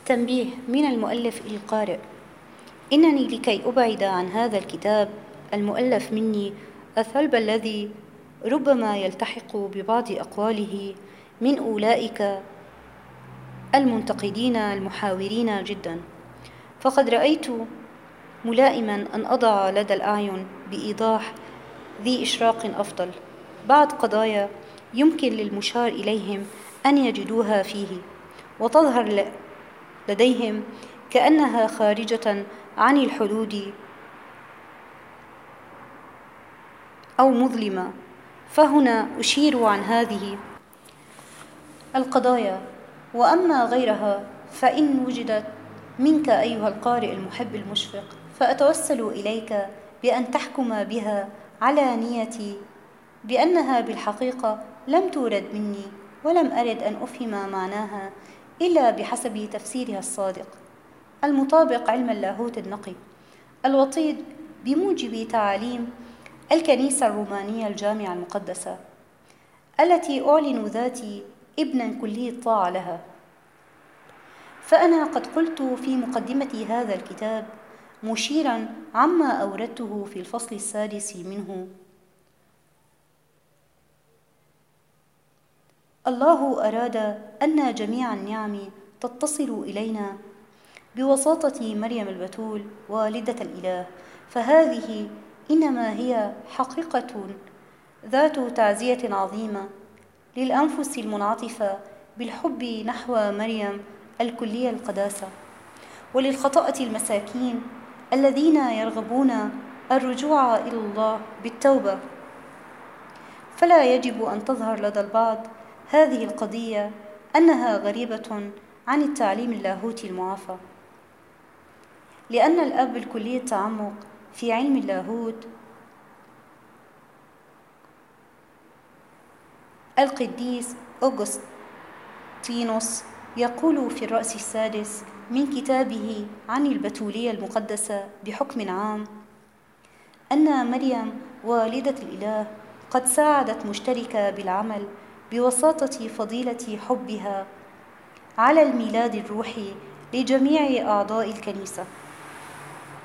تنبيه من المؤلف إلى القارئ: إنني لكي أبعد عن هذا الكتاب المؤلف مني الثلب الذي ربما يلتحق ببعض أقواله من أولئك المنتقدين المحاورين جدا، فقد رأيت ملائما أن أضع لدى الأعين بإيضاح ذي إشراق أفضل بعض قضايا يمكن للمشار إليهم أن يجدوها فيه وتظهر لديهم كأنها خارجة عن الحدود أو مظلمة. فهنا أشير عن هذه القضايا، وأما غيرها فإن وجدت منك أيها القارئ المحب المشفق فأتوسل إليك بأن تحكم بها على نيتي بأنها بالحقيقة لم تورد مني، ولم أرد أن أفهم معناها إلا بحسب تفسيرها الصادق المطابق علم اللاهوت النقي الوطيد بموجب تعاليم الكنيسة الرومانية الجامعة المقدسة التي أعلن ذاتي ابنا كلي الطاعة لها. فأنا قد قلت في مقدمة هذا الكتاب مشيرا عما أوردته في الفصل السادس منه: الله أراد أن جميع النعم تتصل إلينا بواسطة مريم البتول والدة الإله، فهذه إنما هي حقيقة ذات تعزية عظيمة للأنفس المنعطفة بالحب نحو مريم الكلية القداسة، وللخطأة المساكين الذين يرغبون الرجوع إلى الله بالتوبة. فلا يجب أن تظهر لدى البعض هذه القضية أنها غريبة عن التعليم اللاهوتي المعافى، لأن الأب الكلي التعمق في علم اللاهوت القديس أوغسطينوس يقول في الرأس السادس من كتابه عن البتولية المقدسة بحكم عام أن مريم والدة الإله قد ساعدت مشتركة بالعمل بواسطة فضيلة حبها على الميلاد الروحي لجميع أعضاء الكنيسة.